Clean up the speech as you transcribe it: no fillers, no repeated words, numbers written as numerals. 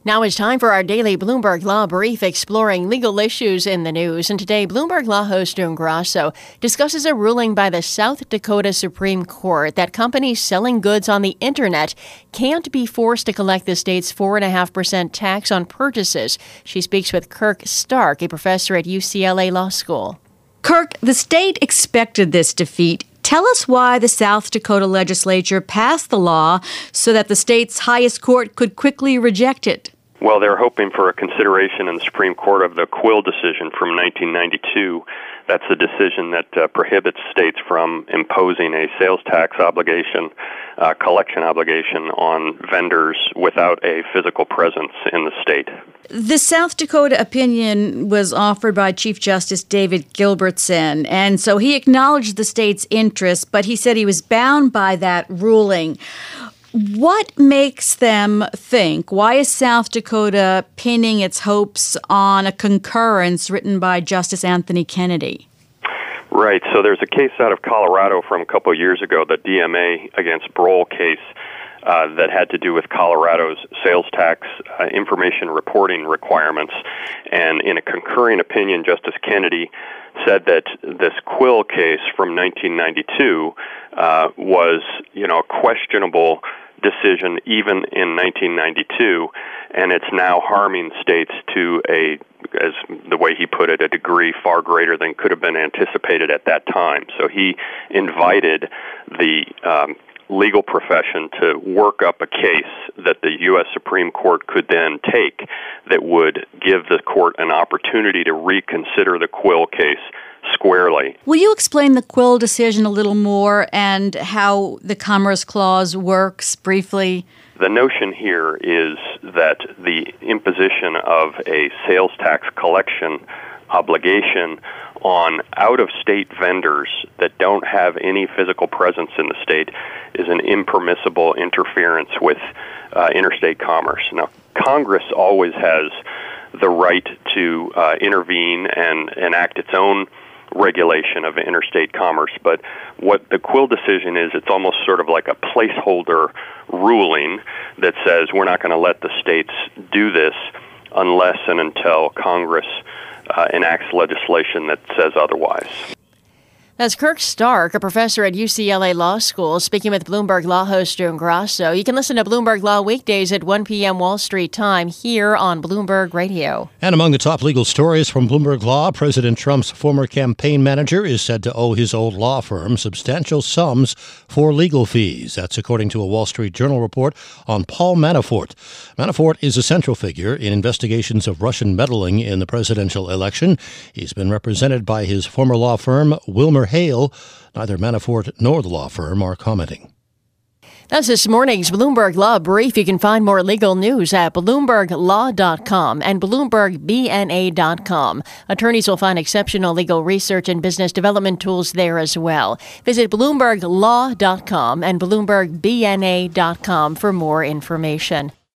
Now it's time for our daily Bloomberg Law Brief exploring legal issues in the news. And today, Bloomberg Law host June Grasso discusses a ruling by the South Dakota Supreme Court that companies selling goods on the Internet can't be forced to collect the state's 4.5% tax on purchases. She speaks with Kirk Stark, a professor at UCLA Law School. Kirk, the state expected this defeat. Tell us why the South Dakota legislature passed the law so that the state's highest court could quickly reject it. Well, they're hoping for a consideration in the Supreme Court of the Quill decision from 1992. That's the decision that prohibits states from imposing a sales tax obligation, collection obligation on vendors without a physical presence in the state. The South Dakota opinion was offered by Chief Justice David Gilbertson, and so he acknowledged the state's interest, but he said he was bound by that ruling. What makes them think? Why is South Dakota pinning its hopes on a concurrence written by Justice Anthony Kennedy? Right. So there's a case out of Colorado from a couple of years ago, the DMA against Brohl case, that had to do with Colorado's sales tax information reporting requirements. And in a concurring opinion, Justice Kennedy said that this Quill case from 1992 was, a questionable decision even in 1992, and it's now harming states to as the way he put it, a degree far greater than could have been anticipated at that time. So he invited the legal profession to work up a case that the U.S. Supreme Court could then take that would give the court an opportunity to reconsider the Quill case squarely. Will you explain the Quill decision a little more and how the Commerce Clause works briefly? The notion here is that the imposition of a sales tax collection obligation on out-of-state vendors that don't have any physical presence in the state is an impermissible interference with interstate commerce. Now, Congress always has the right to intervene and enact its own regulation of interstate commerce, but what the Quill decision is, it's almost sort of like a placeholder ruling that says we're not going to let the states do this unless and until Congress enacts legislation that says otherwise. That's Kirk Stark, a professor at UCLA Law School, speaking with Bloomberg Law host June Grasso. You can listen to Bloomberg Law weekdays at 1 p.m. Wall Street time here on Bloomberg Radio. And among the top legal stories from Bloomberg Law, President Trump's former campaign manager is said to owe his old law firm substantial sums for legal fees. That's according to a Wall Street Journal report on Paul Manafort. Manafort is a central figure in investigations of Russian meddling in the presidential election. He's been represented by his former law firm, Wilmer Hale. Neither Manafort nor the law firm are commenting. That's this morning's Bloomberg Law Brief. You can find more legal news at BloombergLaw.com and BloombergBNA.com. Attorneys will find exceptional legal research and business development tools there as well. Visit BloombergLaw.com and BloombergBNA.com for more information.